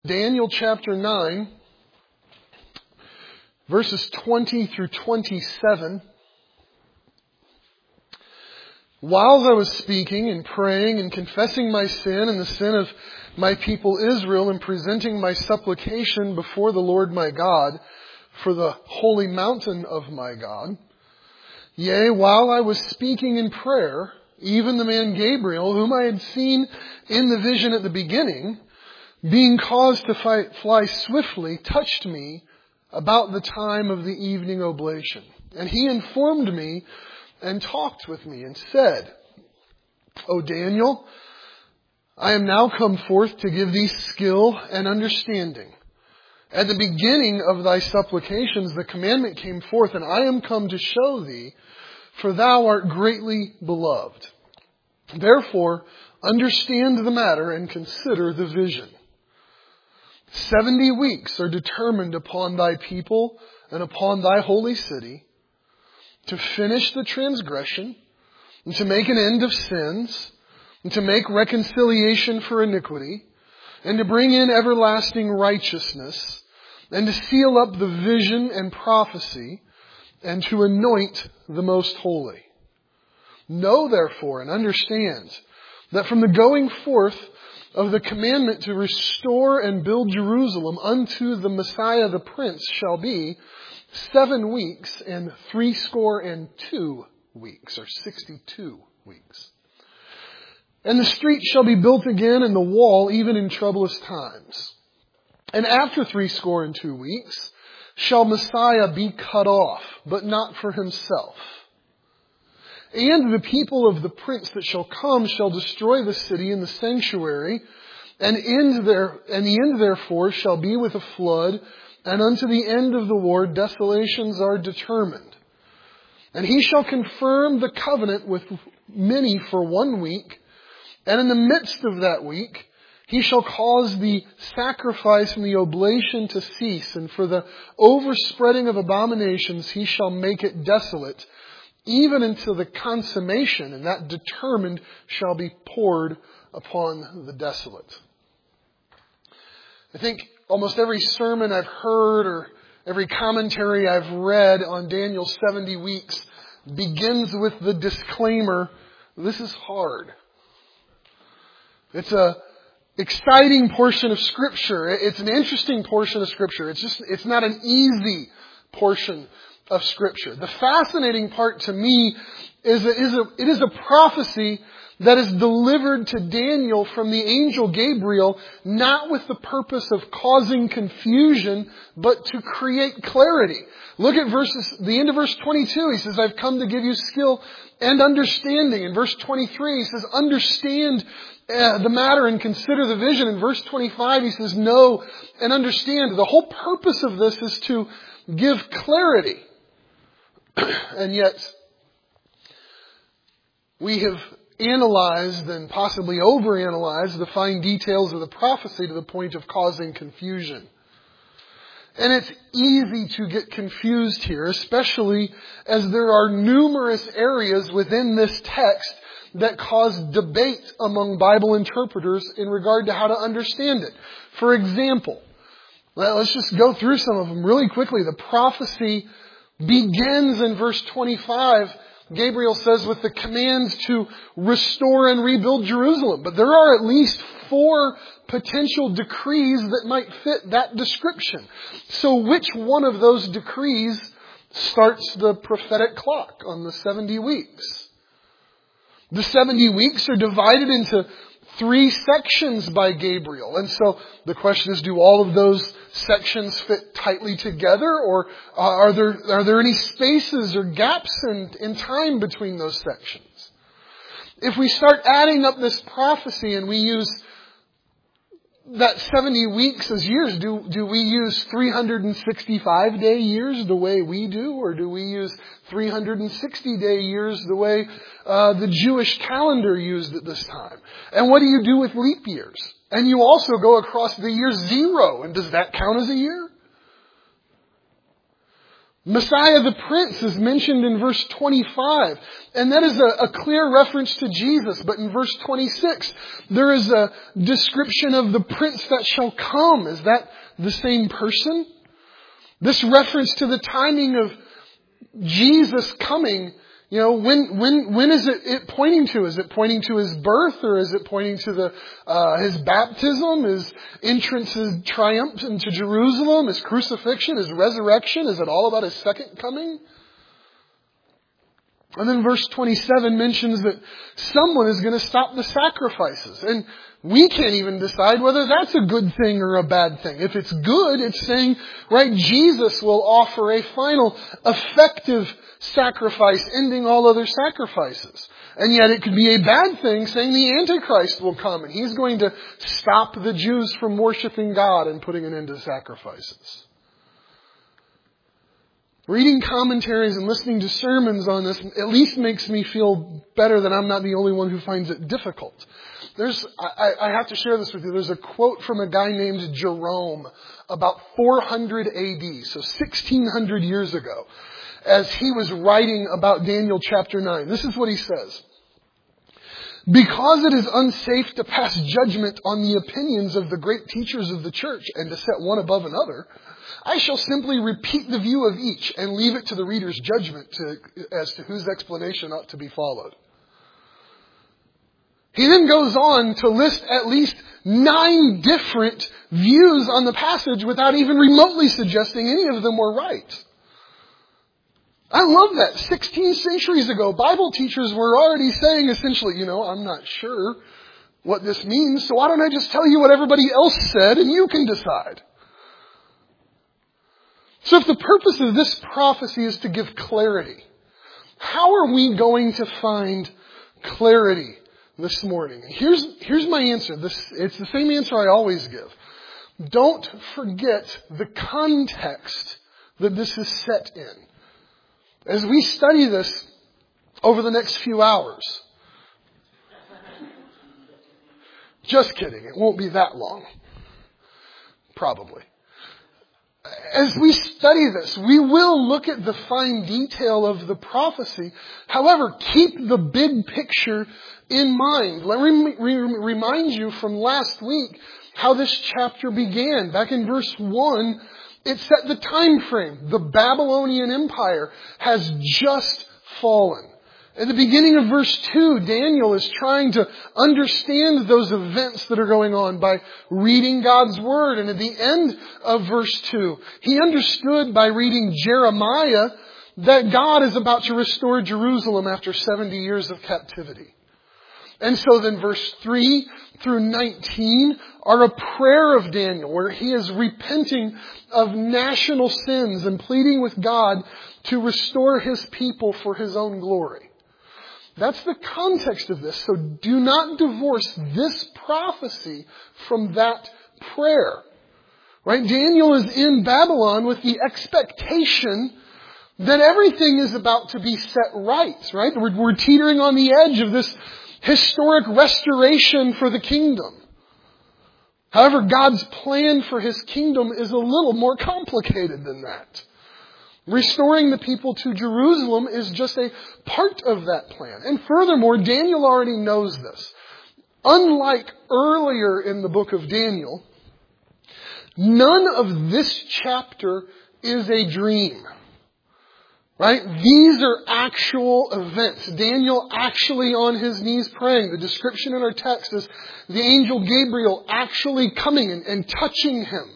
Daniel chapter 9, verses 20 through 27. While I was speaking and praying and confessing my sin and the sin of my people Israel and presenting my supplication before the Lord my God for the holy mountain of my God, yea, while I was speaking in prayer, even the man Gabriel, whom I had seen in the vision at the beginning, being caused to fly swiftly, touched me about the time of the evening oblation. And he informed me and talked with me and said, O Daniel, I am now come forth to give thee skill and understanding. At the beginning of thy supplications the commandment came forth, and I am come to show thee, for thou art greatly beloved. Therefore, understand the matter and consider the vision. 70 weeks are determined upon thy people and upon thy holy city to finish the transgression and to make an end of sins and to make reconciliation for iniquity and to bring in everlasting righteousness and to seal up the vision and prophecy and to anoint the most holy. Know therefore and understand that from the going forth of the commandment to restore and build Jerusalem unto the Messiah the Prince shall be 7 weeks and 62 weeks, or 62 weeks. And the street shall be built again, and the wall even in troublous times. And after 62 weeks shall Messiah be cut off, but not for himself. And the people of the prince that shall come shall destroy the city and the sanctuary, and the end therefore shall be with a flood, and unto the end of the war desolations are determined. And he shall confirm the covenant with many for 1 week, and in the midst of that week he shall cause the sacrifice and the oblation to cease, and for the overspreading of abominations he shall make it desolate, even until the consummation, and that determined shall be poured upon the desolate. I think almost every sermon I've heard or every commentary I've read on Daniel's 70 weeks begins with the disclaimer, this is hard. It's an exciting portion of Scripture. It's an interesting portion of Scripture. It's not an easy portion of Scripture. The fascinating part to me is it is a prophecy that is delivered to Daniel from the angel Gabriel, not with the purpose of causing confusion, but to create clarity. Look at the end of verse 22. He says, I've come to give you skill and understanding. In verse 23, he says, understand the matter and consider the vision. In verse 25, he says, know and understand. The whole purpose of this is to give clarity. And yet, we have analyzed and possibly overanalyzed the fine details of the prophecy to the point of causing confusion. And it's easy to get confused here, especially as there are numerous areas within this text that cause debate among Bible interpreters in regard to how to understand it. For example, let's just go through some of them really quickly. The prophecy begins in verse 25. Gabriel says with the commands to restore and rebuild Jerusalem. But there are at least 4 potential decrees that might fit that description. So which one of those decrees starts the prophetic clock on the 70 weeks? The 70 weeks are divided into 3 sections by Gabriel. And so the question is, do all of those sections fit tightly together, or are there any spaces or gaps in time between those sections? If we start adding up this prophecy and we use that 70 weeks as years, do we use 365-day years the way we do, or do we use 360-day years the way the Jewish calendar used at this time? And what do you do with leap years? And you also go across the year 0, and does that count as a year? Messiah the Prince is mentioned in verse 25, and that is a clear reference to Jesus. But in verse 26, there is a description of the Prince that shall come. Is that the same person? This reference to the timing of Jesus coming, when is it pointing to? Is it pointing to His birth, or is it pointing to His baptism, His entrance, His triumph into Jerusalem, His crucifixion, His resurrection? Is it all about His second coming? And then verse 27 mentions that someone is going to stop the sacrifices. And we can't even decide whether that's a good thing or a bad thing. If it's good, it's saying, right, Jesus will offer a final, effective sacrifice, ending all other sacrifices. And yet it could be a bad thing, saying the Antichrist will come and he's going to stop the Jews from worshiping God and putting an end to sacrifices. Reading commentaries and listening to sermons on this at least makes me feel better that I'm not the only one who finds it difficult. I have to share this with you. There's a quote from a guy named Jerome about 400 AD, so 1600 years ago, as he was writing about Daniel chapter 9. This is what he says. Because it is unsafe to pass judgment on the opinions of the great teachers of the church and to set one above another, I shall simply repeat the view of each and leave it to the reader's judgment as to whose explanation ought to be followed. He then goes on to list at least 9 different views on the passage without even remotely suggesting any of them were right. I love that. 16 centuries ago, Bible teachers were already saying essentially, I'm not sure what this means, so why don't I just tell you what everybody else said and you can decide. So if the purpose of this prophecy is to give clarity, how are we going to find clarity this morning? Here's my answer. It's the same answer I always give. Don't forget the context that this is set in. As we study this over the next few hours, just kidding, it won't be that long. Probably. As we study this, we will look at the fine detail of the prophecy. However, keep the big picture in mind. Let me remind you from last week how this chapter began. Back in verse 1, it set the time frame. The Babylonian Empire has just fallen. At the beginning of verse 2, Daniel is trying to understand those events that are going on by reading God's Word. And at the end of verse 2, he understood by reading Jeremiah that God is about to restore Jerusalem after 70 years of captivity. And so then verse 3 through 19 are a prayer of Daniel where he is repenting of national sins and pleading with God to restore His people for His own glory. That's the context of this. So do not divorce this prophecy from that prayer. Right? Daniel is in Babylon with the expectation that everything is about to be set right. Right? We're teetering on the edge of this historic restoration for the kingdom. However, God's plan for His kingdom is a little more complicated than that. Restoring the people to Jerusalem is just a part of that plan. And furthermore, Daniel already knows this. Unlike earlier in the book of Daniel, none of this chapter is a dream. Right? These are actual events. Daniel actually on his knees praying. The description in our text is the angel Gabriel actually coming and touching him.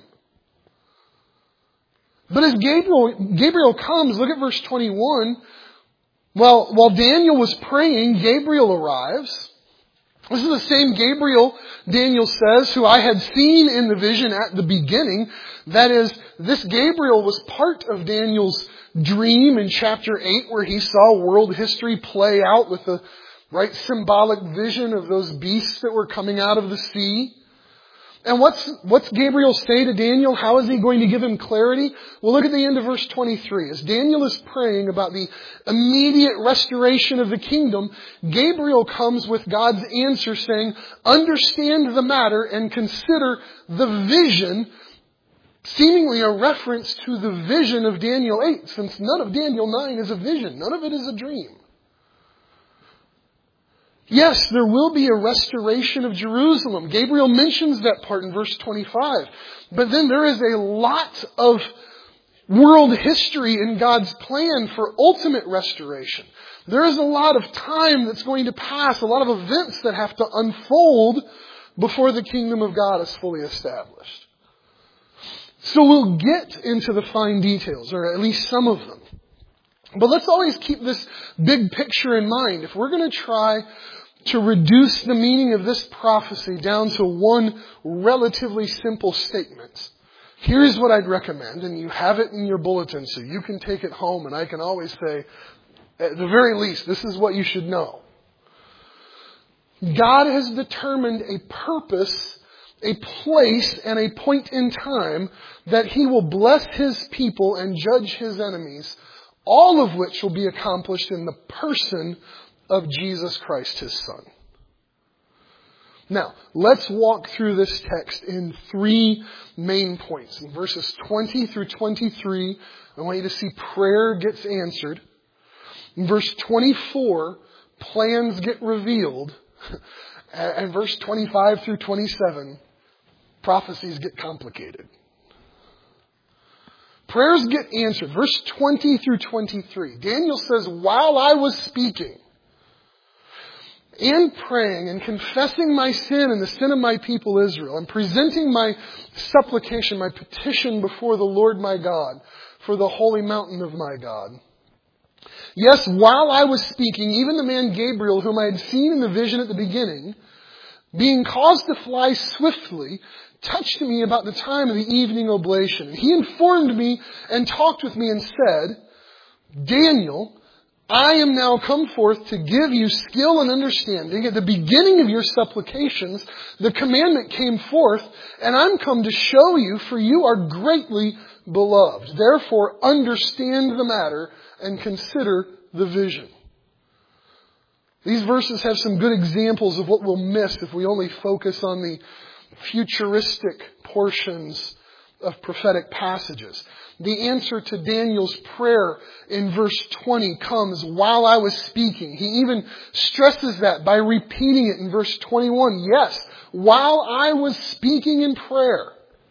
But as Gabriel comes, look at verse 21. While Daniel was praying, Gabriel arrives. This is the same Gabriel, Daniel says, who I had seen in the vision at the beginning. That is, this Gabriel was part of Daniel's dream in chapter 8 where he saw world history play out with the right symbolic vision of those beasts that were coming out of the sea. And what's Gabriel say to Daniel? How is he going to give him clarity? Well, look at the end of verse 23. As Daniel is praying about the immediate restoration of the kingdom, Gabriel comes with God's answer saying, understand the matter and consider the vision seemingly a reference to the vision of Daniel 8, since none of Daniel 9 is a vision. None of it is a dream. Yes, there will be a restoration of Jerusalem. Gabriel mentions that part in verse 25. But then there is a lot of world history in God's plan for ultimate restoration. There is a lot of time that's going to pass, a lot of events that have to unfold before the kingdom of God is fully established. So we'll get into the fine details, or at least some of them. But let's always keep this big picture in mind. If we're going to try to reduce the meaning of this prophecy down to one relatively simple statement, here's what I'd recommend, and you have it in your bulletin so you can take it home, and I can always say, at the very least, this is what you should know. God has determined a purpose, a place, and a point in time that He will bless His people and judge His enemies, all of which will be accomplished in the person of Jesus Christ, His Son. Now, let's walk through this text in three main points. In verses 20 through 23, I want you to see prayer gets answered. In verse 24, plans get revealed. And verse 25 through 27, prophecies get complicated. Prayers get answered. Verse 20 through 23. Daniel says, while I was speaking and praying and confessing my sin and the sin of my people Israel, and presenting my supplication, my petition before the Lord my God for the holy mountain of my God. Yes, while I was speaking, even the man Gabriel, whom I had seen in the vision at the beginning, being caused to fly swiftly, touched me about the time of the evening oblation. And he informed me and talked with me and said, Daniel, I am now come forth to give you skill and understanding. At the beginning of your supplications, the commandment came forth, and I'm come to show you, for you are greatly beloved. Therefore, understand the matter and consider the vision. These verses have some good examples of what we'll miss if we only focus on the futuristic portions of prophetic passages. The answer to Daniel's prayer in verse 20 comes while I was speaking. He even stresses that by repeating it in verse 21. Yes, while I was speaking in prayer.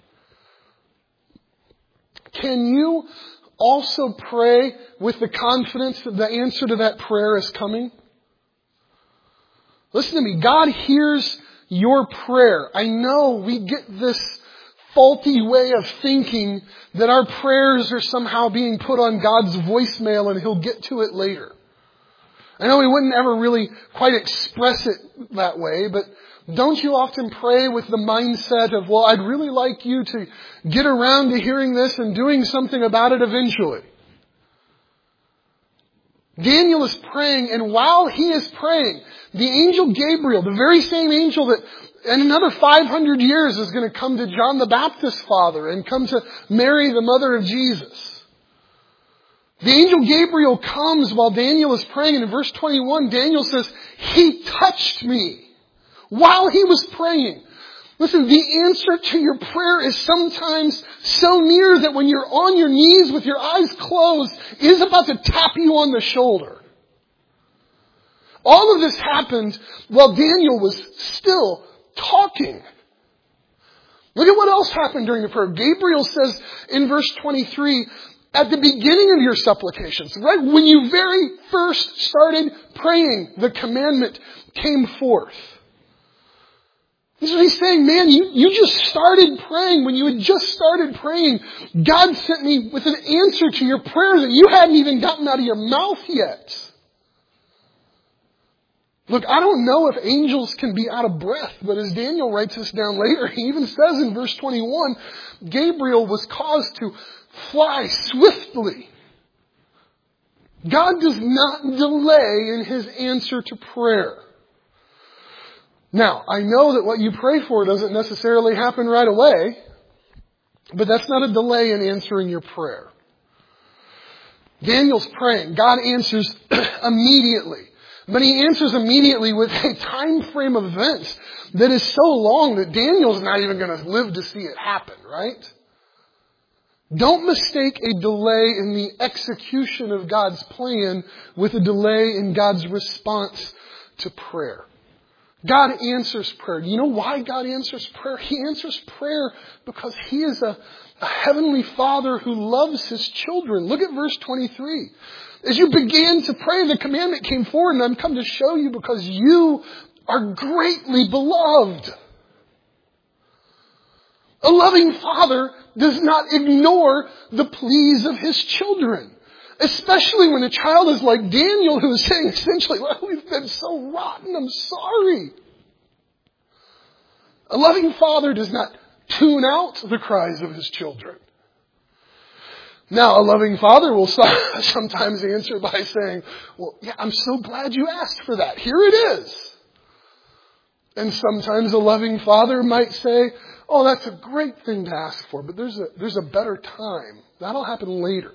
Can you also pray with the confidence that the answer to that prayer is coming? Listen to me. God hears your prayer. I know we get this faulty way of thinking that our prayers are somehow being put on God's voicemail and He'll get to it later. I know we wouldn't ever really quite express it that way, but don't you often pray with the mindset of, well, I'd really like you to get around to hearing this and doing something about it eventually. Daniel is praying, and while he is praying, the angel Gabriel, the very same angel that in another 500 years is going to come to John the Baptist's father and come to Mary, the mother of Jesus. The angel Gabriel comes while Daniel is praying, and in verse 21, Daniel says, He touched me while he was praying. Listen, the answer to your prayer is sometimes so near that when you're on your knees with your eyes closed, it is about to tap you on the shoulder. All of this happened while Daniel was still talking. Look at what else happened during the prayer. Gabriel says in verse 23, at the beginning of your supplications, right when you very first started praying, the commandment came forth. This is what he's saying, man, you just started praying. When you had just started praying, God sent me with an answer to your prayer that you hadn't even gotten out of your mouth yet. Look, I don't know if angels can be out of breath, but as Daniel writes this down later, he even says in verse 21, Gabriel was caused to fly swiftly. God does not delay in His answer to prayer. Now, I know that what you pray for doesn't necessarily happen right away, but that's not a delay in answering your prayer. Daniel's praying. God answers immediately. But He answers immediately with a time frame of events that is so long that Daniel's not even going to live to see it happen, right? Don't mistake a delay in the execution of God's plan with a delay in God's response to prayer. God answers prayer. Do you know why God answers prayer? He answers prayer because He is a heavenly Father who loves His children. Look at verse 23. As you began to pray, the commandment came forward, and I've come to show you because you are greatly beloved. A loving Father does not ignore the pleas of His children. Especially when a child is like Daniel, who is saying essentially, well, we've been so rotten, I'm sorry. A loving Father does not tune out the cries of His children. Now, a loving Father will sometimes answer by saying, well, yeah, I'm so glad you asked for that. Here it is. And sometimes a loving Father might say, oh, that's a great thing to ask for, but there's a better time. That'll happen later.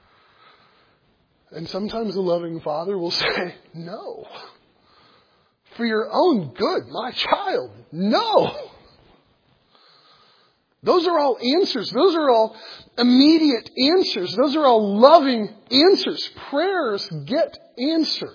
And sometimes a loving Father will say, no. For your own good, my child, no. Those are all answers. Those are all immediate answers. Those are all loving answers. Prayers get answered.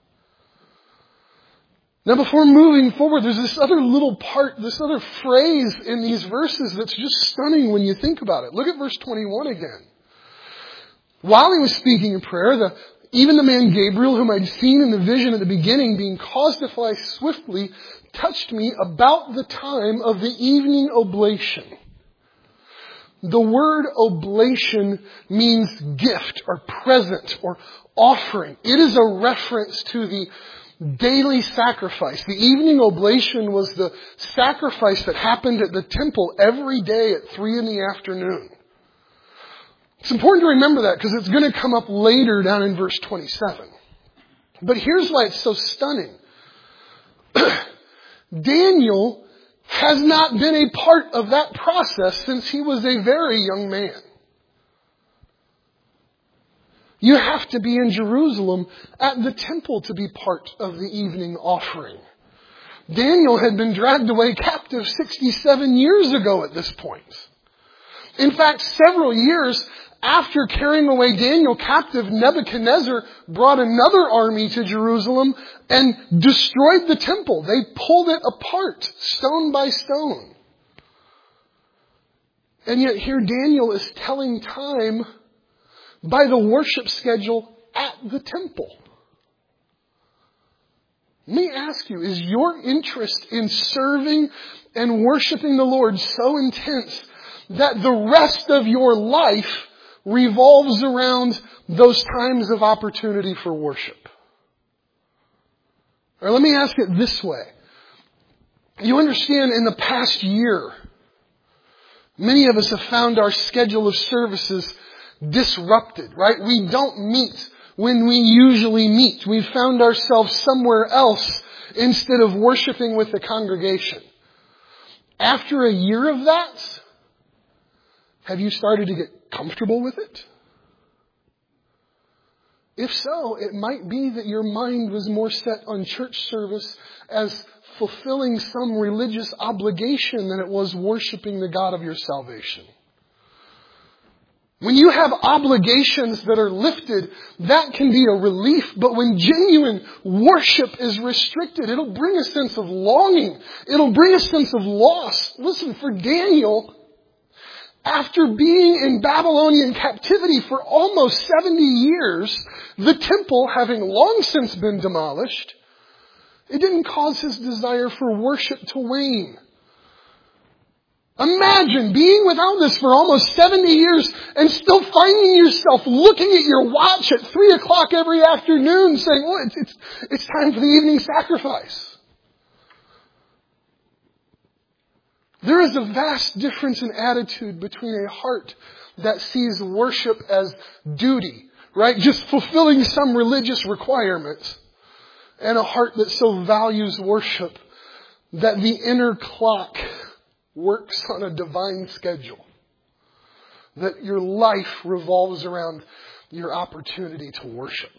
Now, before moving forward, there's this other little part, this other phrase in these verses that's just stunning when you think about it. Look at verse 21 again. While he was speaking in prayer, even the man Gabriel, whom I'd seen in the vision at the beginning, being caused to fly swiftly, touched me about the time of the evening oblation. The word oblation means gift or present or offering. It is a reference to the daily sacrifice. The evening oblation was the sacrifice that happened at the temple every day at 3 p.m. It's important to remember that because it's going to come up later down in verse 27. But here's why it's so stunning. Daniel has not been a part of that process since he was a very young man. You have to be in Jerusalem at the temple to be part of the evening offering. Daniel had been dragged away captive 67 years ago at this point. In fact, several years after carrying away Daniel captive, Nebuchadnezzar brought another army to Jerusalem and destroyed the temple. They pulled it apart, stone by stone. And yet here Daniel is telling time by the worship schedule at the temple. Let me ask you, is your interest in serving and worshiping the Lord so intense that the rest of your life revolves around those times of opportunity for worship? Or let me ask it this way. You understand, in the past year, many of us have found our schedule of services disrupted, right? We don't meet when we usually meet. We've found ourselves somewhere else instead of worshiping with the congregation. After a year of that, have you started to get comfortable with it? If so, it might be that your mind was more set on church service as fulfilling some religious obligation than it was worshiping the God of your salvation. When you have obligations that are lifted, that can be a relief. But when genuine worship is restricted, it'll bring a sense of longing. It'll bring a sense of loss. Listen, for Daniel, after being in Babylonian captivity for almost 70 years, the temple having long since been demolished, it didn't cause his desire for worship to wane. Imagine being without this for almost 70 years and still finding yourself looking at your watch at 3 o'clock every afternoon saying, oh, it's time for the evening sacrifice. There is a vast difference in attitude between a heart that sees worship as duty, right? Just fulfilling some religious requirements, and a heart that so values worship that the inner clock works on a divine schedule. That your life revolves around your opportunity to worship.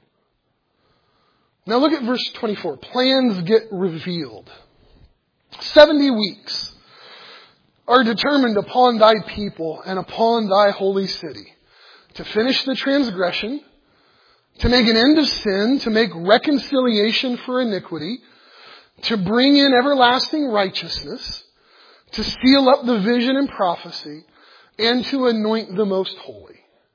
Now look at verse 24. Plans get revealed. 70 weeks are determined upon thy people and upon thy holy city, to finish the transgression, to make an end of sin, to make reconciliation for iniquity, to bring in everlasting righteousness, to seal up the vision and prophecy, and to anoint the most holy.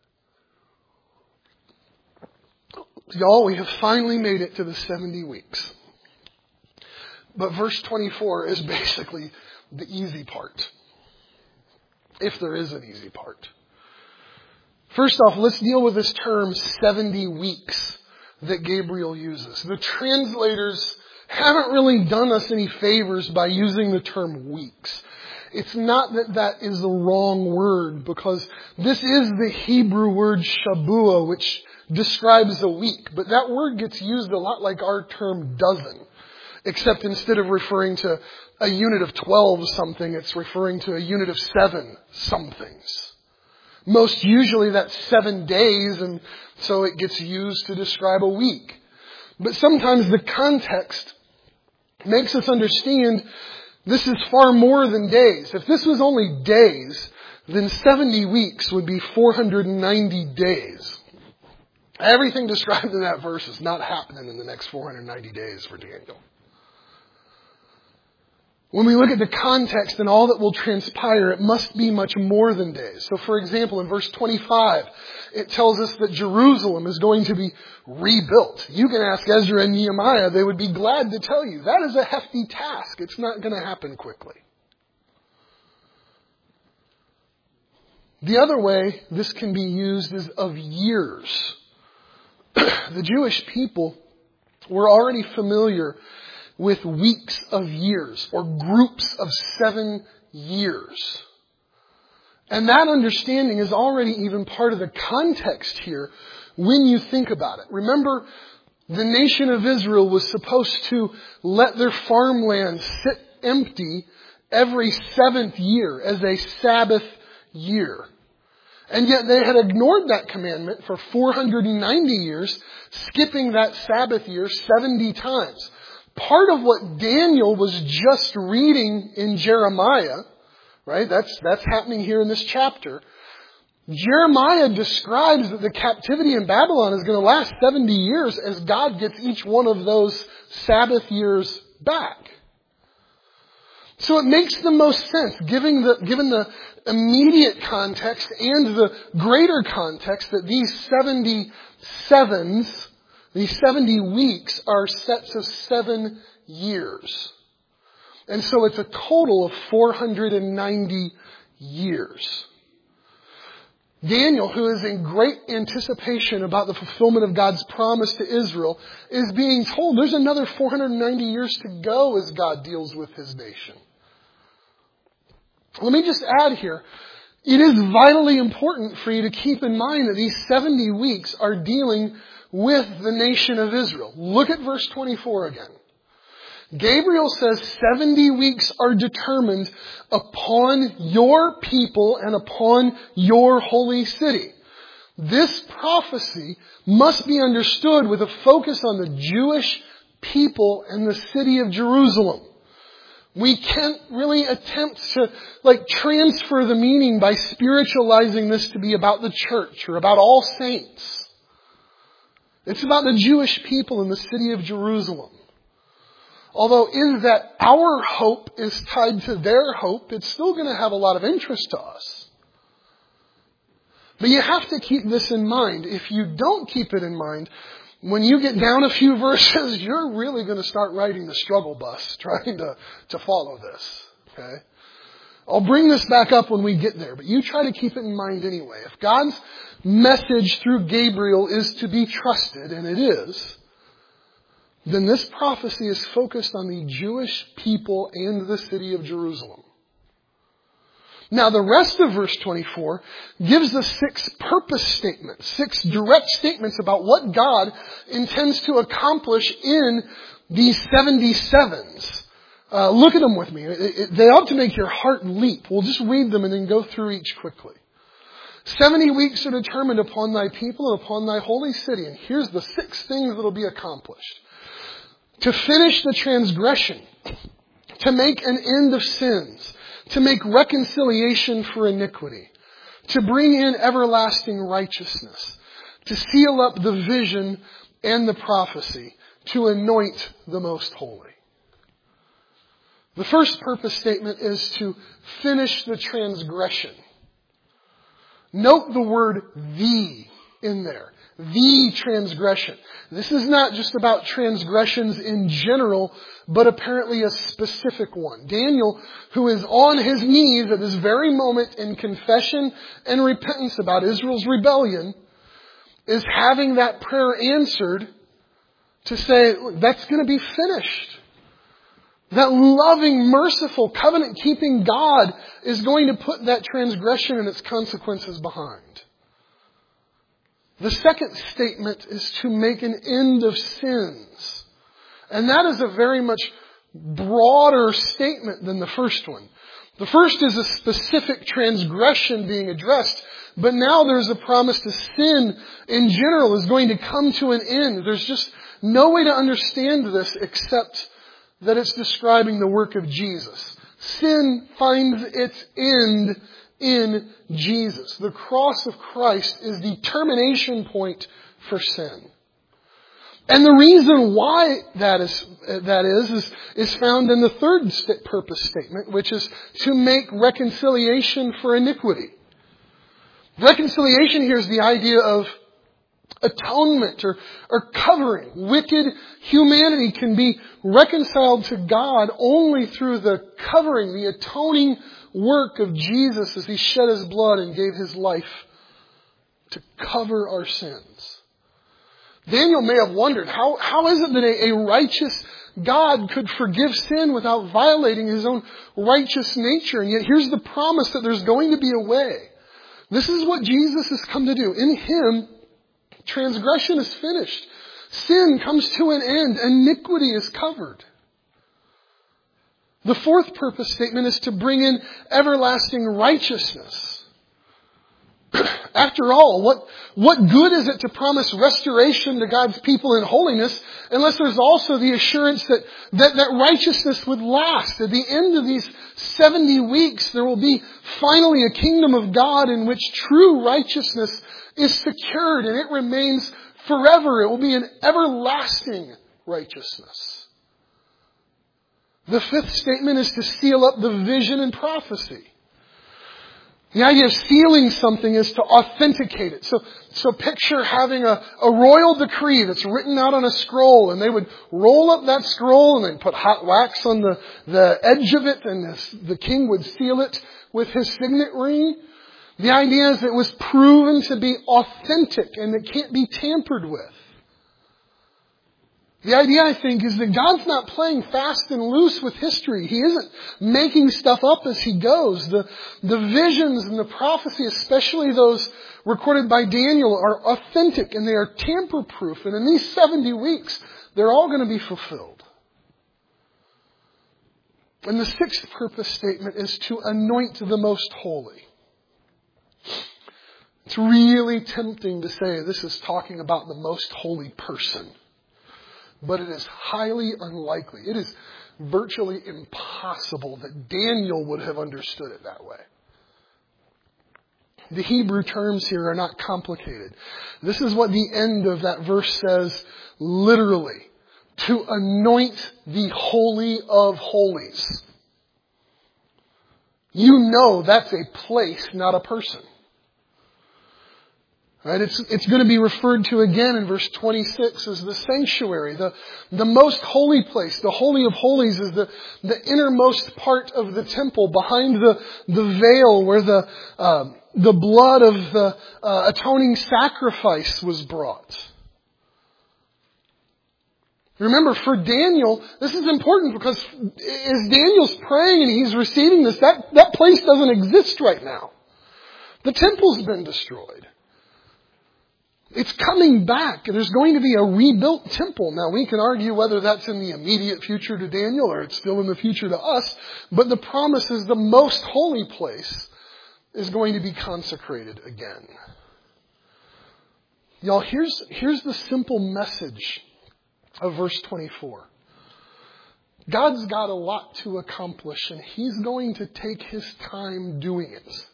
Y'all, we have finally made it to the 70 weeks. But verse 24 is basically the easy part. If there is an easy part. First off, let's deal with this term 70 weeks that Gabriel uses. The translators haven't really done us any favors by using the term weeks. It's not that that is the wrong word, because this is the Hebrew word Shabuah, which describes a week. But that word gets used a lot like our term dozen, except instead of referring to a unit of 12 something, it's referring to a unit of 7 somethings. Most usually that's 7 days, and so it gets used to describe a week. But sometimes the context makes us understand this is far more than days. If this was only days, then 70 weeks would be 490 days. Everything described in that verse is not happening in the next 490 days for Daniel. When we look at the context and all that will transpire, it must be much more than days. So for example, in verse 25, it tells us that Jerusalem is going to be rebuilt. You can ask Ezra and Nehemiah, they would be glad to tell you. That is a hefty task. It's not going to happen quickly. The other way this can be used is of years. The Jewish people were already familiar with weeks of years or groups of 7 years. And that understanding is already even part of the context here when you think about it. Remember, the nation of Israel was supposed to let their farmland sit empty every 7th year as a Sabbath year. And yet they had ignored that commandment for 490 years, skipping that Sabbath year 70 times. Part of what Daniel was just reading in Jeremiah, right? That's happening here in this chapter. Jeremiah describes that the captivity in Babylon is going to last 70 years as God gets each one of those Sabbath years back. So it makes the most sense, given the immediate context and the greater context, that these 77s, these 70 weeks, are sets of 7 years. And so it's a total of 490 years. Daniel, who is in great anticipation about the fulfillment of God's promise to Israel, is being told there's another 490 years to go as God deals with his nation. Let me just add here, it is vitally important for you to keep in mind that these 70 weeks are dealing with the nation of Israel. Look at verse 24 again. Gabriel says 70 weeks are determined upon your people and upon your holy city. This prophecy must be understood with a focus on the Jewish people and the city of Jerusalem. We can't really attempt to transfer the meaning by spiritualizing this to be about the church or about all saints. It's about the Jewish people in the city of Jerusalem. Although in that our hope is tied to their hope, it's still going to have a lot of interest to us. But you have to keep this in mind. If you don't keep it in mind, when you get down a few verses, you're really going to start riding the struggle bus trying to follow this. Okay? I'll bring this back up when we get there, but you try to keep it in mind anyway. If God's message through Gabriel is to be trusted, and it is, then this prophecy is focused on the Jewish people and the city of Jerusalem. Now, the rest of verse 24 gives us 6 purpose statements, 6 direct statements about what God intends to accomplish in these 77s. Look at them with me. They ought to make your heart leap. We'll just read them and then go through each quickly. 70 weeks are determined upon thy people and upon thy holy city. And here's the 6 things that will be accomplished. To finish the transgression, to make an end of sins, to make reconciliation for iniquity, to bring in everlasting righteousness, to seal up the vision and the prophecy, to anoint the most holy. The first purpose statement is to finish the transgression. Note the word "the" in there. The transgression. This is not just about transgressions in general, but apparently a specific one. Daniel, who is on his knees at this very moment in confession and repentance about Israel's rebellion, is having that prayer answered to say, that's going to be finished. That loving, merciful, covenant-keeping God is going to put that transgression and its consequences behind. The second statement is to make an end of sins. And that is a very much broader statement than the first one. The first is a specific transgression being addressed, but now there's a promise to sin in general is going to come to an end. There's just no way to understand this except that it's describing the work of Jesus. Sin finds its end in Jesus. The cross of Christ is the termination point for sin. And the reason why that is found in the third purpose statement, which is to make reconciliation for iniquity. Reconciliation here is the idea of atonement or covering. Wicked humanity can be reconciled to God only through the covering, the atoning work of Jesus as He shed His blood and gave His life to cover our sins. Daniel may have wondered, how is it that a righteous God could forgive sin without violating His own righteous nature? And yet here's the promise that there's going to be a way. This is what Jesus has come to do. In Him, transgression is finished. Sin comes to an end. Iniquity is covered. The fourth purpose statement is to bring in everlasting righteousness. After all, what good is it to promise restoration to God's people in holiness unless there's also the assurance that righteousness would last? At the end of these 70 weeks, there will be finally a kingdom of God in which true righteousness is secured and it remains forever. It will be an everlasting righteousness. The fifth statement is to seal up the vision and prophecy. The idea of sealing something is to authenticate it. So picture having a royal decree that's written out on a scroll, and they would roll up that scroll and then put hot wax on the edge of it, and the king would seal it with his signet ring. The idea is it was proven to be authentic and it can't be tampered with. The idea, I think, is that God's not playing fast and loose with history. He isn't making stuff up as He goes. The visions and the prophecy, especially those recorded by Daniel, are authentic and they are tamper-proof. And in these 70 weeks, they're all going to be fulfilled. And the sixth purpose statement is to anoint the most holy. It's really tempting to say this is talking about the most holy person. But it is highly unlikely. It is virtually impossible that Daniel would have understood it that way. The Hebrew terms here are not complicated. This is what the end of that verse says literally. To anoint the Holy of Holies. You know that's a place, not a person. Right? It's going to be referred to again in verse 26 as the sanctuary, the most holy place. The Holy of Holies is the innermost part of the temple, behind the veil where the blood of the atoning sacrifice was brought. Remember, for Daniel, this is important because as Daniel's praying and he's receiving this, that place doesn't exist right now. The temple's been destroyed. It's coming back. There's going to be a rebuilt temple. Now, we can argue whether that's in the immediate future to Daniel or it's still in the future to us. But the promise is the most holy place is going to be consecrated again. Y'all, here's the simple message of verse 24. God's got a lot to accomplish, and He's going to take His time doing it.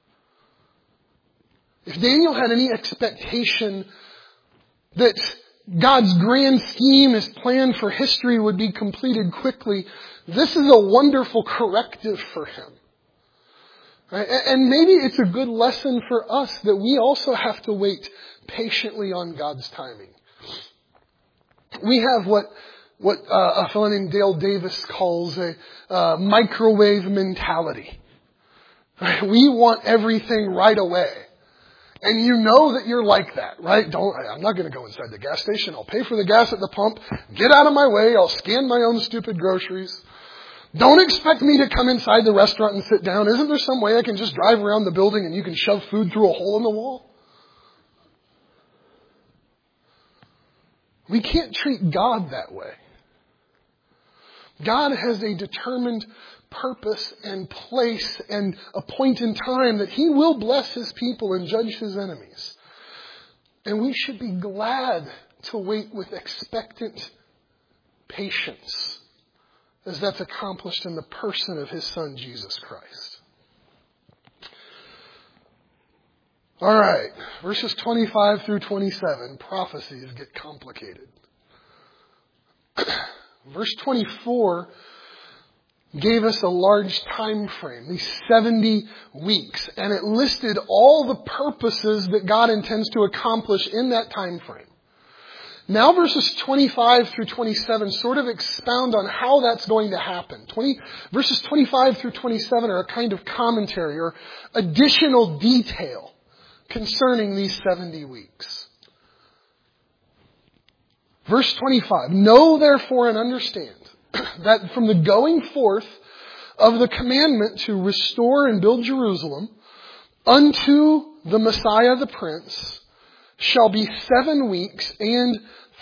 If Daniel had any expectation that God's grand scheme, His plan for history would be completed quickly, this is a wonderful corrective for him. Right? And maybe it's a good lesson for us that we also have to wait patiently on God's timing. We have what a fellow named Dale Davis calls a microwave mentality. Right? We want everything right away. And you know that you're like that, right? I'm not going to go inside the gas station. I'll pay for the gas at the pump. Get out of my way. I'll scan my own stupid groceries. Don't expect me to come inside the restaurant and sit down. Isn't there some way I can just drive around the building and you can shove food through a hole in the wall? We can't treat God that way. God has a determined purpose and place and a point in time that He will bless His people and judge His enemies. And we should be glad to wait with expectant patience as that's accomplished in the person of His Son, Jesus Christ. All right, verses 25 through 27, prophecies get complicated. Verse 24 gave us a large time frame, these 70 weeks, and it listed all the purposes that God intends to accomplish in that time frame. Now verses 25 through 27 sort of expound on how that's going to happen. Verses 25 through 27 are a kind of commentary or additional detail concerning these 70 weeks. Verse 25, know therefore and understand that from the going forth of the commandment to restore and build Jerusalem unto the Messiah the Prince shall be 7 weeks and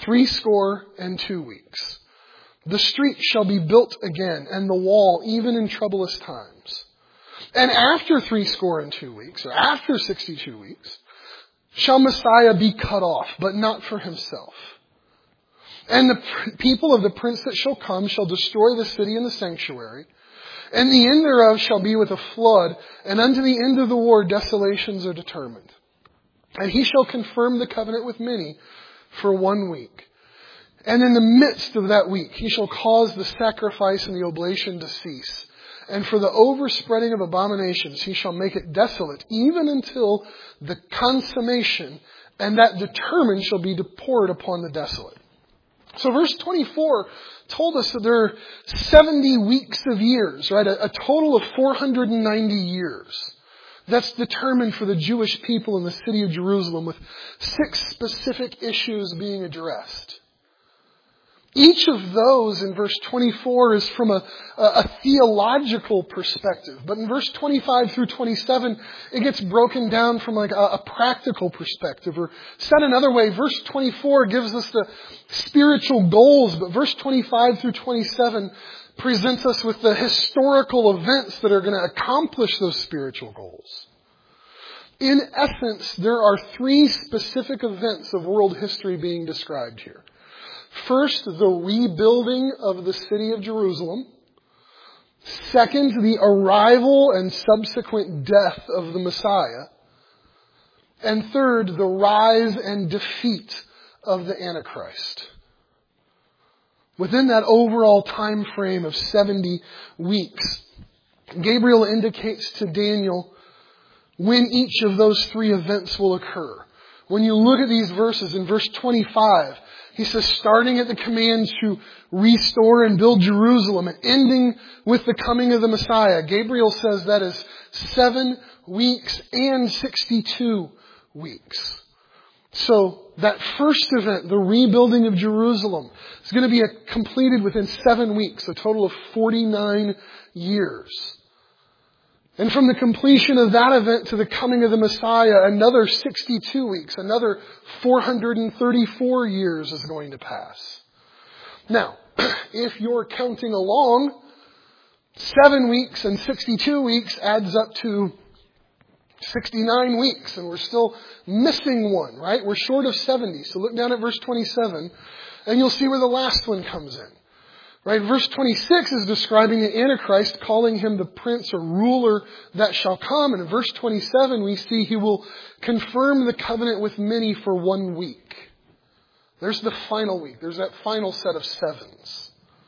62 weeks. The street shall be built again, and the wall even in troublous times. And after 62 weeks, or after 62 weeks, shall Messiah be cut off, but not for himself. And the people of the prince that shall come shall destroy the city and the sanctuary, and the end thereof shall be with a flood, and unto the end of the war desolations are determined. And he shall confirm the covenant with many for 1 week. And in the midst of that week he shall cause the sacrifice and the oblation to cease. And for the overspreading of abominations he shall make it desolate, even until the consummation, and that determined shall be poured upon the desolate. So verse 24 told us that there are 70 weeks of years, right? A total of 490 years. That's determined for the Jewish people in the city of Jerusalem, with 6 specific issues being addressed. Each of those in verse 24 is from a theological perspective. But in verse 25 through 27, it gets broken down from like a practical perspective. Or said another way, verse 24 gives us the spiritual goals, but verse 25 through 27 presents us with the historical events that are going to accomplish those spiritual goals. In essence, there are 3 specific events of world history being described here. First, the rebuilding of the city of Jerusalem. Second, the arrival and subsequent death of the Messiah. And third, the rise and defeat of the Antichrist. Within that overall time frame of 70 weeks, Gabriel indicates to Daniel when each of those 3 events will occur. When you look at these verses, in verse 25, he says, starting at the command to restore and build Jerusalem and ending with the coming of the Messiah, Gabriel says that is 7 weeks and 62 weeks. So that first event, the rebuilding of Jerusalem, is going to be completed within 7 weeks, a total of 49 years. And from the completion of that event to the coming of the Messiah, another 62 weeks, another 434 years is going to pass. Now, if you're counting along, 7 weeks and 62 weeks adds up to 69 weeks, and we're still missing one, right? We're short of 70. So look down at verse 27, and you'll see where the last one comes in. Right? Verse 26 is describing the Antichrist, calling him the prince or ruler that shall come. And in verse 27 we see he will confirm the covenant with many for 1 week. There's the final week. There's that final set of sevens.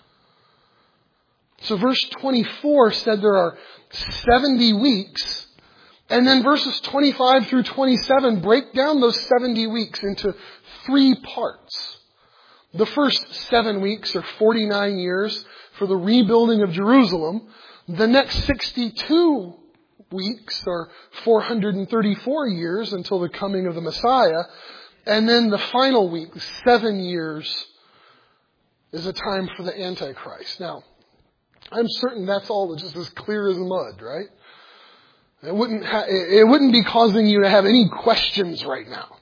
So verse 24 said there are 70 weeks. And then verses 25 through 27 break down those 70 weeks into 3 parts. The first 7 weeks are 49 years for the rebuilding of Jerusalem. The next 62 weeks are 434 years until the coming of the Messiah. And then the final week, 7 years, is a time for the Antichrist. Now, I'm certain that's all just as clear as mud, right? It wouldn't be causing you to have any questions right now.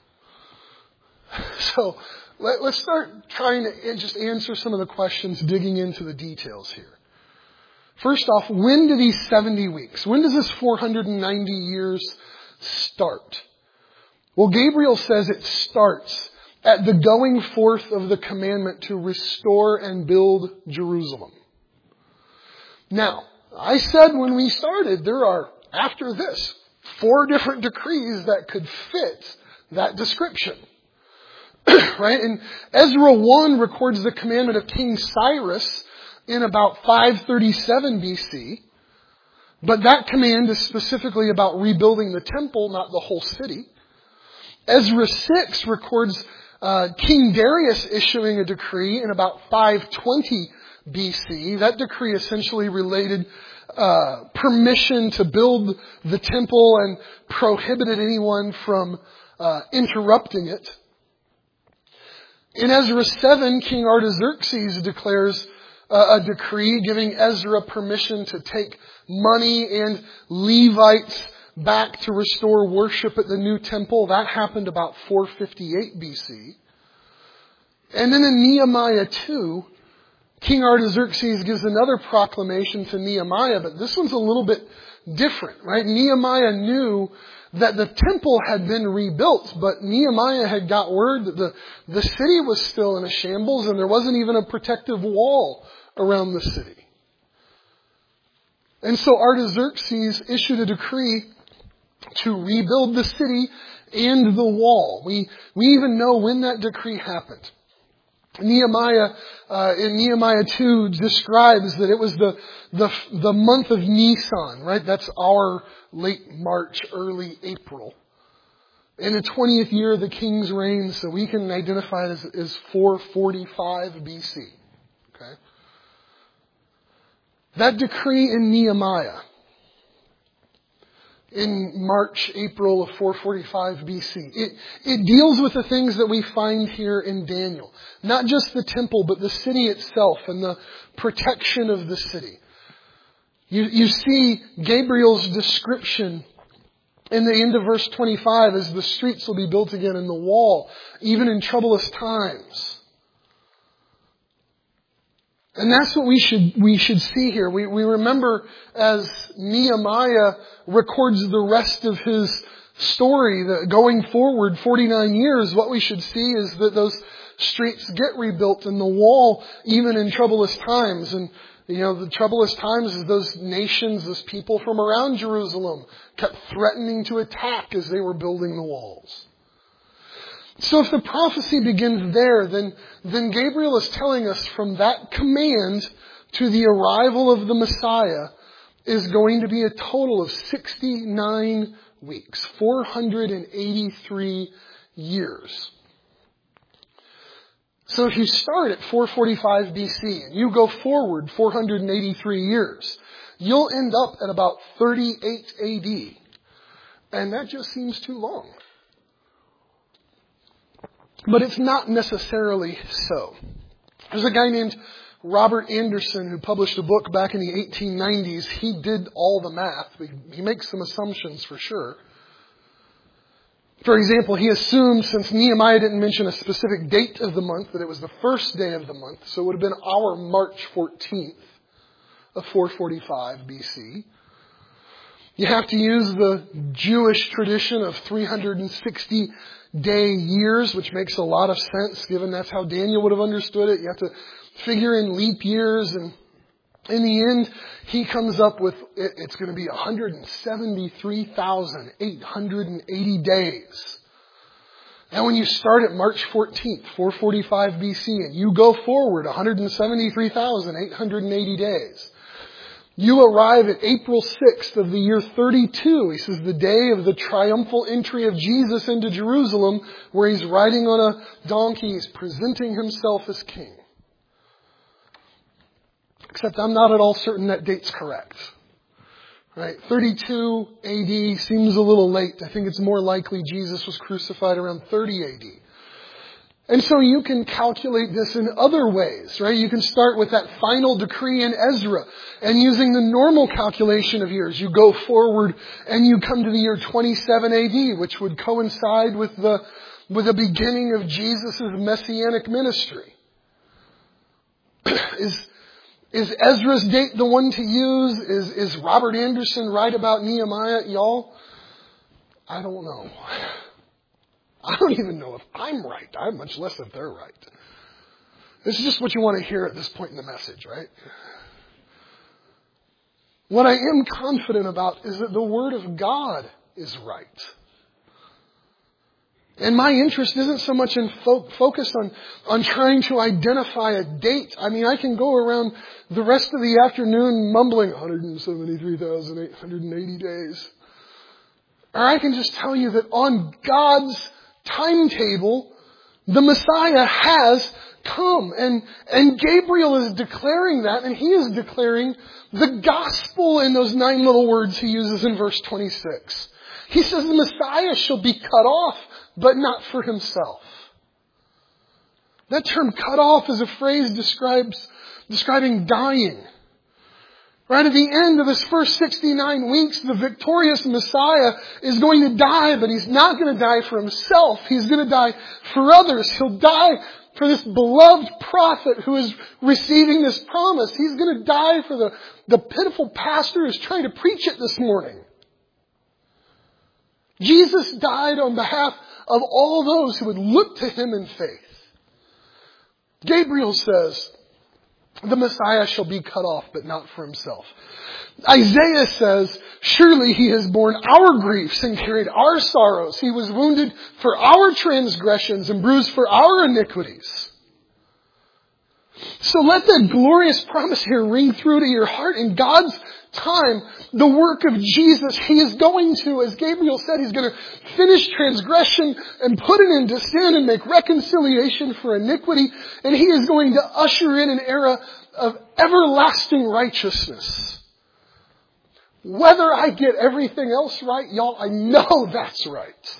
So let's start trying to just answer some of the questions, digging into the details here. First off, when do these 70 weeks, when does this 490 years start? Well, Gabriel says it starts at the going forth of the commandment to restore and build Jerusalem. Now, I said when we started, there are, after this, 4 different decrees that could fit that description. Right? And Ezra 1 records the commandment of King Cyrus in about 537 BC. But that command is specifically about rebuilding the temple, not the whole city. Ezra 6 records King Darius issuing a decree in about 520 BC. That decree essentially related permission to build the temple and prohibited anyone from interrupting it. In Ezra 7, King Artaxerxes declares a decree giving Ezra permission to take money and Levites back to restore worship at the new temple. That happened about 458 BC. And then in Nehemiah 2, King Artaxerxes gives another proclamation to Nehemiah, but this one's a little bit different, right? Nehemiah knew that the temple had been rebuilt, but Nehemiah had got word that the city was still in a shambles and there wasn't even a protective wall around the city. And so Artaxerxes issued a decree to rebuild the city and the wall. We even know when that decree happened. Nehemiah, in Nehemiah 2, describes that it was the month of Nisan, right? That's our late March, early April. In the 20th year of the king's reign, so we can identify it as 445 BC. Okay? That decree in Nehemiah, in March, April of 445 BC. It deals with the things that we find here in Daniel. Not just the temple, but the city itself and the protection of the city. You see Gabriel's description in the end of verse 25 as the streets will be built again and the wall, even in troublous times. And that's what we should see here. We remember as Nehemiah records the rest of his story, that going forward 49 years, what we should see is that those streets get rebuilt and the wall, even in troublous times. And, the troublous times is those nations, those people from around Jerusalem kept threatening to attack as they were building the walls. So if the prophecy begins there, then Gabriel is telling us from that command to the arrival of the Messiah is going to be a total of 69 weeks, 483 years. So if you start at 445 BC and you go forward 483 years, you'll end up at about 38 AD. And that just seems too long. But it's not necessarily so. There's a guy named Robert Anderson who published a book back in the 1890s. He did all the math. He makes some assumptions for sure. For example, he assumed, since Nehemiah didn't mention a specific date of the month, that it was the first day of the month. So it would have been our March 14th of 445 BC. You have to use the Jewish tradition of 360-day years, which makes a lot of sense, given that's how Daniel would have understood it. You have to figure in leap years, and in the end, he comes up with, it's going to be 173,880 days. And when you start at March 14th, 445 BC, and you go forward 173,880 days, you arrive at April 6th of the year 32. He says the day of the triumphal entry of Jesus into Jerusalem, where he's riding on a donkey, he's presenting himself as king. Except I'm not at all certain that date's correct. Right? 32 AD seems a little late. I think it's more likely Jesus was crucified around 30 AD. And so you can calculate this in other ways, right? You can start with that final decree in Ezra, and using the normal calculation of years, you go forward and you come to the year 27 AD, which would coincide with the beginning of Jesus' messianic ministry. Is Ezra's date the one to use? Is Robert Anderson right about Nehemiah, y'all? I don't know. I don't even know if I'm right. I'm much less if they're right. This is just what you want to hear at this point in the message, right? What I am confident about is that the Word of God is right. And my interest isn't so much in focused on trying to identify a date. I mean, I can go around the rest of the afternoon mumbling 173,880 days. Or I can just tell you that on God's timetable, the Messiah has come. And Gabriel is declaring that, and he is declaring the gospel in those 9 little words he uses in verse 26. He says the Messiah shall be cut off, but not for himself. That term cut off is a phrase describing dying. Right at the end of his first 69 weeks, the victorious Messiah is going to die, but he's not going to die for himself. He's going to die for others. He'll die for this beloved prophet who is receiving this promise. He's going to die for the pitiful pastor who's trying to preach it this morning. Jesus died on behalf of all those who would look to him in faith. Gabriel says, the Messiah shall be cut off, but not for himself. Isaiah says, surely he has borne our griefs and carried our sorrows. He was wounded for our transgressions and bruised for our iniquities. So let that glorious promise here ring through to your heart. In God's time, the work of Jesus, he is going to, as Gabriel said, he's going to finish transgression and put an end to sin and make reconciliation for iniquity. And he is going to usher in an era of everlasting righteousness. Whether I get everything else right, y'all, I know that's right.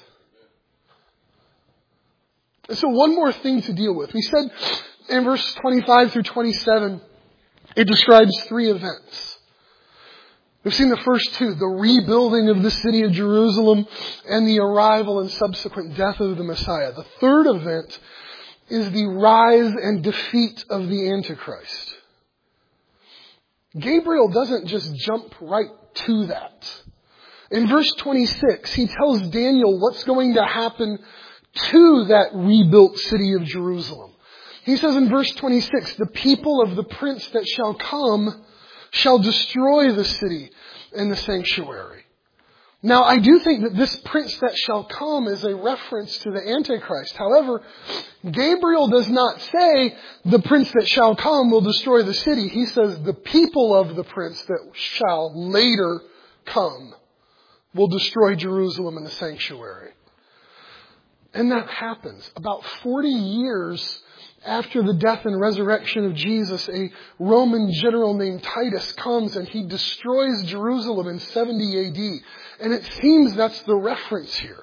And so one more thing to deal with. We said in verse 25 through 27, it describes 3 events. We've seen the first 2, the rebuilding of the city of Jerusalem and the arrival and subsequent death of the Messiah. The third event is the rise and defeat of the Antichrist. Gabriel doesn't just jump right to that. In verse 26, he tells Daniel what's going to happen to that rebuilt city of Jerusalem. He says in verse 26, the people of the prince that shall come shall destroy the city and the sanctuary. Now, I do think that this prince that shall come is a reference to the Antichrist. However, Gabriel does not say the prince that shall come will destroy the city. He says the people of the prince that shall later come will destroy Jerusalem and the sanctuary. And that happens. About 40 years after the death and resurrection of Jesus, a Roman general named Titus comes and he destroys Jerusalem in 70 AD. And it seems that's the reference here.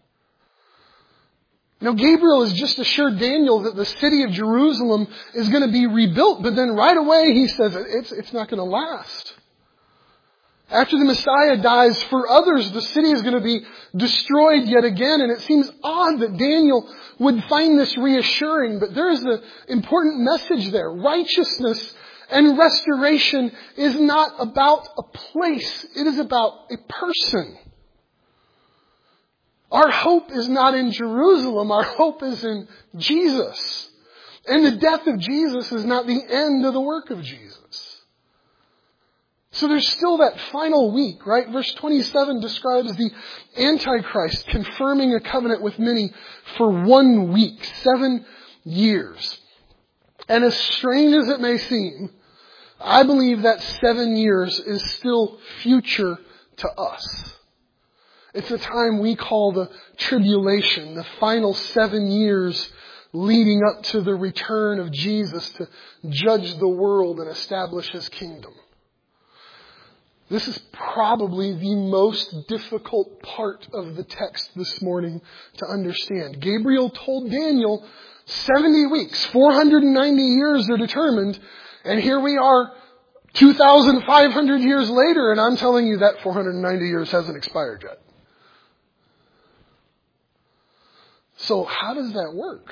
Now, Gabriel has just assured Daniel that the city of Jerusalem is going to be rebuilt, but then right away he says it's not going to last. After the Messiah dies, for others, the city is going to be destroyed yet again. And it seems odd that Daniel would find this reassuring, but there is an important message there. Righteousness and restoration is not about a place. It is about a person. Our hope is not in Jerusalem. Our hope is in Jesus. And the death of Jesus is not the end of the work of Jesus. So there's still that final week, right? Verse 27 describes the Antichrist confirming a covenant with many for 1 week, 7 years. And as strange as it may seem, I believe that 7 years is still future to us. It's a time we call the tribulation, the final 7 years leading up to the return of Jesus to judge the world and establish His kingdom. This is probably the most difficult part of the text this morning to understand. Gabriel told Daniel 70 weeks, 490 years are determined, and here we are 2,500 years later, and I'm telling you that 490 years hasn't expired yet. So how does that work?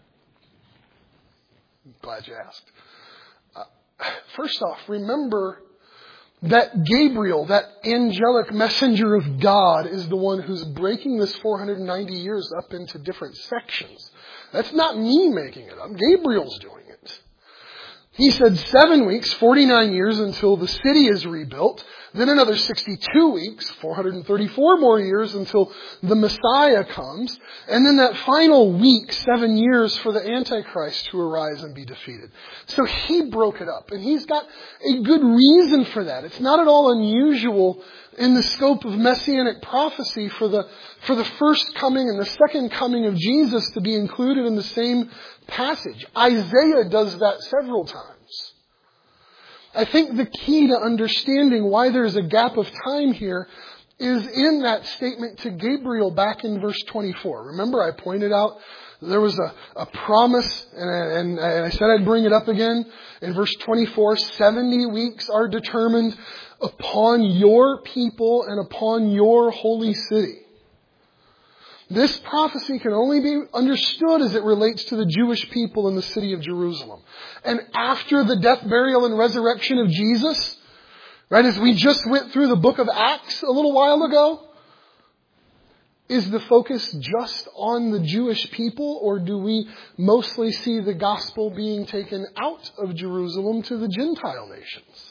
I'm glad you asked. First off, remember that Gabriel, that angelic messenger of God, is the one who's breaking this 490 years up into different sections. That's not me making it up. Gabriel's doing it. He said 7 weeks, 49 years until the city is rebuilt. Then another 62 weeks, 434 more years until the Messiah comes. And then that final week, 7 years for the Antichrist to arise and be defeated. So he broke it up. And he's got a good reason for that. It's not at all unusual in the scope of messianic prophecy for the first coming and the second coming of Jesus to be included in the same passage. Isaiah does that several times. I think the key to understanding why there's a gap of time here is in that statement to Gabriel back in verse 24. Remember, I pointed out there was a promise, and I said I'd bring it up again. In verse 24, 70 weeks are determined upon your people and upon your holy city. This prophecy can only be understood as it relates to the Jewish people in the city of Jerusalem. And after the death, burial, and resurrection of Jesus, right, as we just went through the book of Acts a little while ago, is the focus just on the Jewish people, or do we mostly see the gospel being taken out of Jerusalem to the Gentile nations?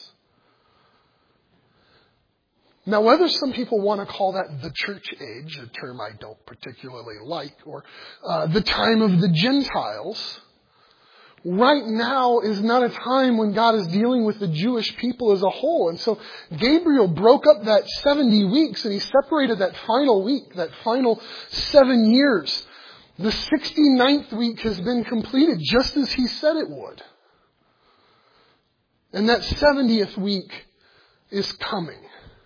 Now, whether some people want to call that the church age, a term I don't particularly like, or the time of the Gentiles, right now is not a time when God is dealing with the Jewish people as a whole. And so Gabriel broke up that 70 weeks and he separated that final week, that final 7 years. The 69th week has been completed just as he said it would. And that 70th week is coming.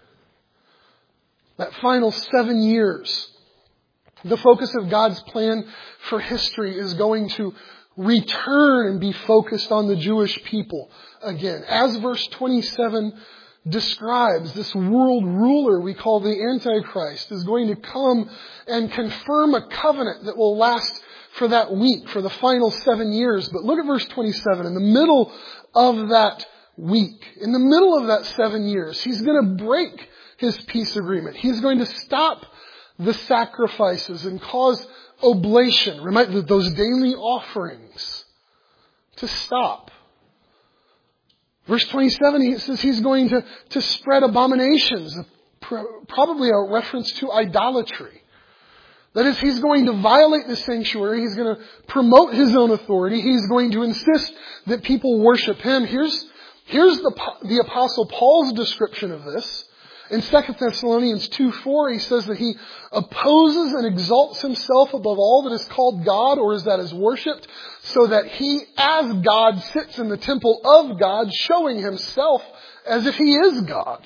That final 7 years, the focus of God's plan for history is going to return and be focused on the Jewish people again. As verse 27 describes, this world ruler we call the Antichrist is going to come and confirm a covenant that will last for that week, for the final 7 years. But look at verse 27. In the middle of that week, in the middle of that 7 years, he's going to break his peace agreement. He's going to stop the sacrifices and cause oblation, those daily offerings, to stop. Verse 27, he says he's going to spread abominations, probably a reference to idolatry. That is, he's going to violate the sanctuary. He's going to promote his own authority. He's going to insist that people worship him. Here's the Apostle Paul's description of this. In 2 Thessalonians 2:4, he says that he opposes and exalts himself above all that is called God or that is worshipped, so that he, as God, sits in the temple of God, showing himself as if he is God.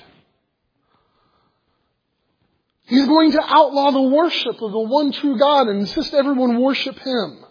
He's going to outlaw the worship of the one true God and insist everyone worship him.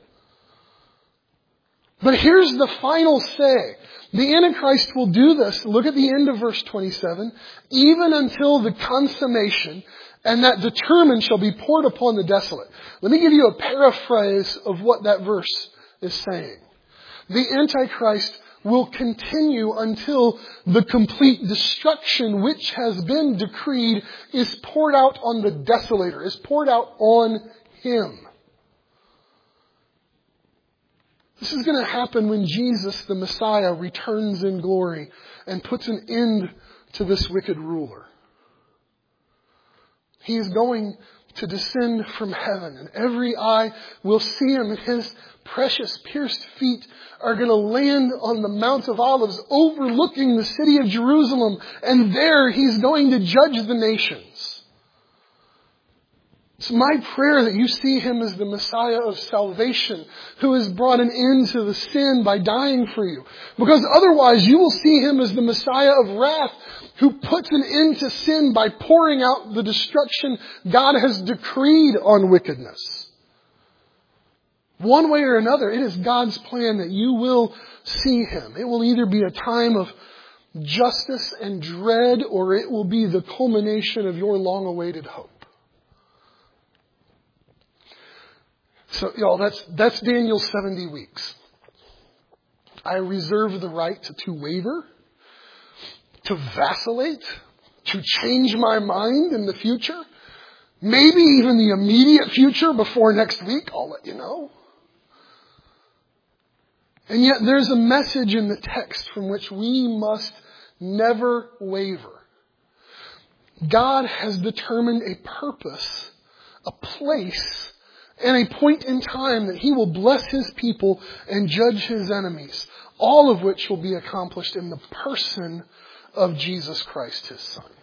But here's the final say. The Antichrist will do this, look at the end of verse 27, even until the consummation, and that determined shall be poured upon the desolate. Let me give you a paraphrase of what that verse is saying. The Antichrist will continue until the complete destruction which has been decreed is poured out on the desolator, is poured out on him. This is going to happen when Jesus, the Messiah, returns in glory and puts an end to this wicked ruler. He is going to descend from heaven, and every eye will see him, and his precious pierced feet are going to land on the Mount of Olives overlooking the city of Jerusalem, and there he's going to judge the nations. It's my prayer that you see him as the Messiah of salvation who has brought an end to the sin by dying for you. Because otherwise you will see him as the Messiah of wrath who puts an end to sin by pouring out the destruction God has decreed on wickedness. One way or another, it is God's plan that you will see him. It will either be a time of justice and dread, or it will be the culmination of your long-awaited hope. So, y'all, that's Daniel's 70 weeks. I reserve the right to waver, to vacillate, to change my mind in the future. Maybe even the immediate future before next week. I'll let you know. And yet there's a message in the text from which we must never waver. God has determined a purpose, a place, and a point in time that he will bless his people and judge his enemies, all of which will be accomplished in the person of Jesus Christ, his Son.